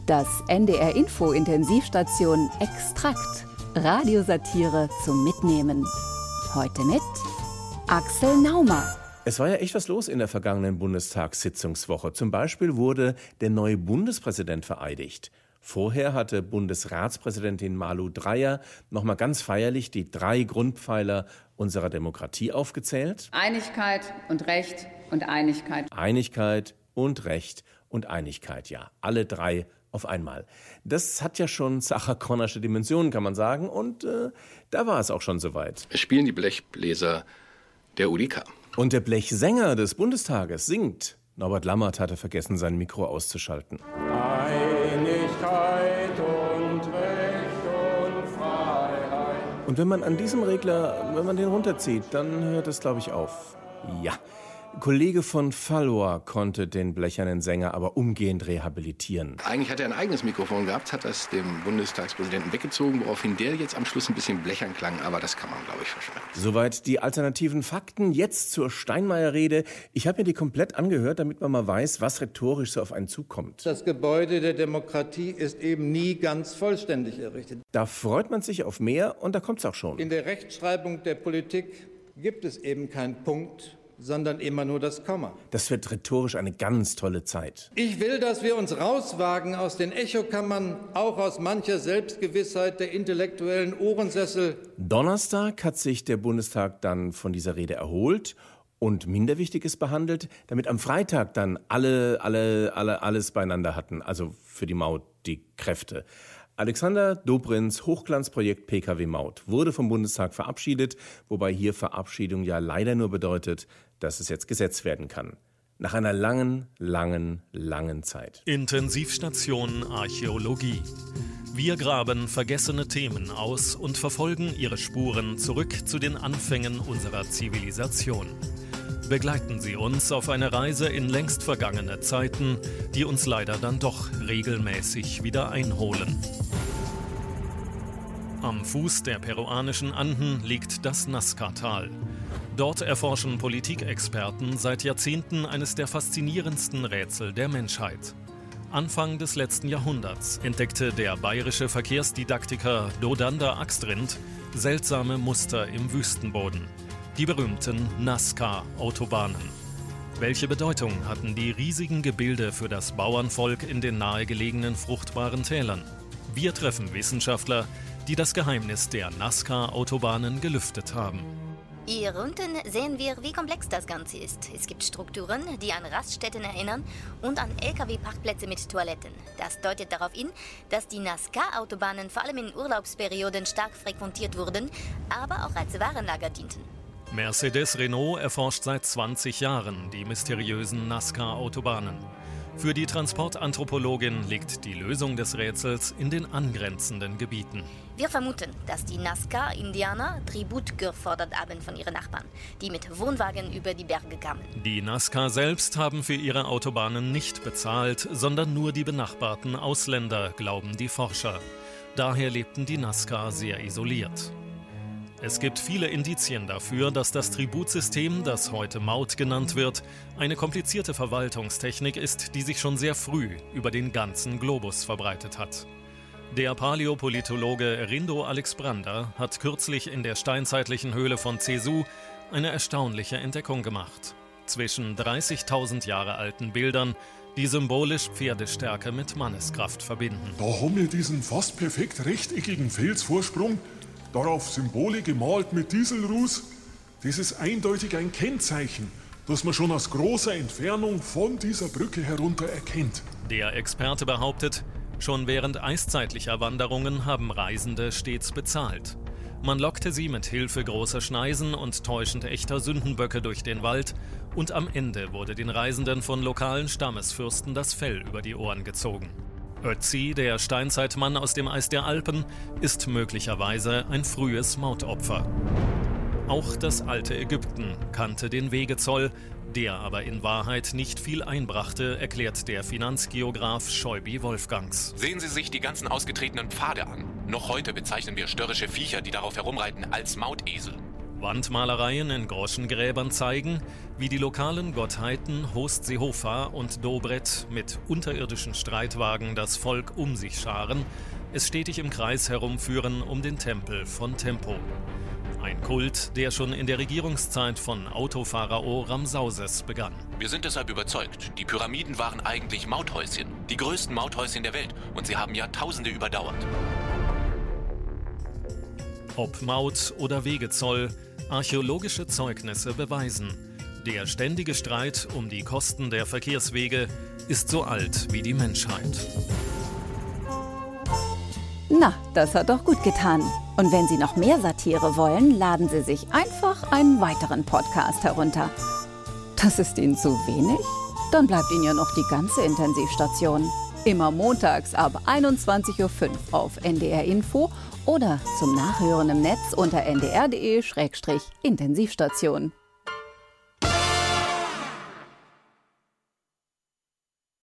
Das NDR-Info-Intensivstation Extrakt. Radiosatire zum Mitnehmen. Heute mit Axel Naumer. Es war ja echt was los in der vergangenen Bundestagssitzungswoche. Zum Beispiel wurde der neue Bundespräsident vereidigt. Vorher hatte Bundesratspräsidentin Malu Dreyer nochmal ganz feierlich die 3 Grundpfeiler unserer Demokratie aufgezählt. Einigkeit und Recht und Einigkeit. Einigkeit und Recht und Einigkeit, ja. Alle 3 auf einmal. Das hat ja schon Sacher-Connersche Dimensionen, kann man sagen. Und da war es auch schon soweit. Es spielen die Blechbläser der UDK. Und der Blechsänger des Bundestages singt. Norbert Lammert hatte vergessen, sein Mikro auszuschalten. Einigkeit und Recht und Freiheit. Und wenn man an diesem Regler, wenn man den runterzieht, dann hört es, glaube ich, auf. Ja. Kollege von Fallohr konnte den blechernen Sänger aber umgehend rehabilitieren. Eigentlich hat er ein eigenes Mikrofon gehabt, hat das dem Bundestagspräsidenten weggezogen, woraufhin der jetzt am Schluss ein bisschen blechern klang, aber das kann man, glaube ich, verschmerzen. Soweit die alternativen Fakten. Jetzt zur Steinmeier-Rede. Ich habe mir die komplett angehört, damit man mal weiß, was rhetorisch so auf einen zukommt. Das Gebäude der Demokratie ist eben nie ganz vollständig errichtet. Da freut man sich auf mehr und da kommt es auch schon. In der Rechtschreibung der Politik gibt es eben keinen Punkt, sondern immer nur das Komma. Das wird rhetorisch eine ganz tolle Zeit. Ich will, dass wir uns rauswagen aus den Echokammern, auch aus mancher Selbstgewissheit der intellektuellen Ohrensessel. Donnerstag hat sich der Bundestag dann von dieser Rede erholt und Minderwichtiges behandelt, damit am Freitag dann alle alles beieinander hatten, also für die Maut die Kräfte. Alexander Dobrins Hochglanzprojekt PKW-Maut wurde vom Bundestag verabschiedet, wobei hier Verabschiedung ja leider nur bedeutet, dass es jetzt Gesetz werden kann. Nach einer langen Zeit. Intensivstation Archäologie. Wir graben vergessene Themen aus und verfolgen ihre Spuren zurück zu den Anfängen unserer Zivilisation. Begleiten Sie uns auf eine Reise in längst vergangene Zeiten, die uns leider dann doch regelmäßig wieder einholen. Am Fuß der peruanischen Anden liegt das Nazca-Tal. Dort erforschen Politikexperten seit Jahrzehnten eines der faszinierendsten Rätsel der Menschheit. Anfang des letzten Jahrhunderts entdeckte der bayerische Verkehrsdidaktiker Dodanda Axtrind seltsame Muster im Wüstenboden. Die berühmten Nazca-Autobahnen. Welche Bedeutung hatten die riesigen Gebilde für das Bauernvolk in den nahegelegenen fruchtbaren Tälern? Wir treffen Wissenschaftler, die das Geheimnis der Nazca-Autobahnen gelüftet haben. Hier unten sehen wir, wie komplex das Ganze ist. Es gibt Strukturen, die an Raststätten erinnern und an Lkw-Parkplätze mit Toiletten. Das deutet darauf hin, dass die Nazca-Autobahnen vor allem in Urlaubsperioden stark frequentiert wurden, aber auch als Warenlager dienten. Mercedes-Renault erforscht seit 20 Jahren die mysteriösen Nazca-Autobahnen. Für die Transportanthropologin liegt die Lösung des Rätsels in den angrenzenden Gebieten. Wir vermuten, dass die Nazca-Indianer Tribut gefordert haben von ihren Nachbarn, die mit Wohnwagen über die Berge kamen. Die Nazca selbst haben für ihre Autobahnen nicht bezahlt, sondern nur die benachbarten Ausländer, glauben die Forscher. Daher lebten die Nazca sehr isoliert. Es gibt viele Indizien dafür, dass das Tributsystem, das heute Maut genannt wird, eine komplizierte Verwaltungstechnik ist, die sich schon sehr früh über den ganzen Globus verbreitet hat. Der Paläopolitologe Rindo Alexbrander hat kürzlich in der steinzeitlichen Höhle von Cesu eine erstaunliche Entdeckung gemacht. Zwischen 30.000 Jahre alten Bildern, die symbolisch Pferdestärke mit Manneskraft verbinden. Da haben wir diesen fast perfekt rechteckigen Felsvorsprung, darauf Symbole gemalt mit Dieselruß. Das ist eindeutig ein Kennzeichen, das man schon aus großer Entfernung von dieser Brücke herunter erkennt. Der Experte behauptet, schon während eiszeitlicher Wanderungen haben Reisende stets bezahlt. Man lockte sie mit Hilfe großer Schneisen und täuschend echter Sündenböcke durch den Wald und am Ende wurde den Reisenden von lokalen Stammesfürsten das Fell über die Ohren gezogen. Ötzi, der Steinzeitmann aus dem Eis der Alpen, ist möglicherweise ein frühes Mautopfer. Auch das alte Ägypten kannte den Wegezoll, der aber in Wahrheit nicht viel einbrachte, erklärt der Finanzgeograf Scheubi Wolfgangs. Sehen Sie sich die ganzen ausgetretenen Pfade an. Noch heute bezeichnen wir störrische Viecher, die darauf herumreiten, als Mautesel. Wandmalereien in Groschengräbern zeigen, wie die lokalen Gottheiten Host Sehofa und Dobret mit unterirdischen Streitwagen das Volk um sich scharen, es stetig im Kreis herumführen um den Tempel von Tempo. Ein Kult, der schon in der Regierungszeit von Autopharao Ramsauses begann. Wir sind deshalb überzeugt, die Pyramiden waren eigentlich Mauthäuschen, die größten Mauthäuschen der Welt, und sie haben Jahrtausende überdauert. Ob Maut oder Wegezoll, archäologische Zeugnisse beweisen: Der ständige Streit um die Kosten der Verkehrswege ist so alt wie die Menschheit. Na, das hat doch gut getan. Und wenn Sie noch mehr Satire wollen, laden Sie sich einfach einen weiteren Podcast herunter. Das ist Ihnen zu wenig? Dann bleibt Ihnen ja noch die ganze Intensivstation. Immer montags ab 21:05 Uhr auf NDR Info oder zum Nachhören im Netz unter ndr.de/Intensivstation.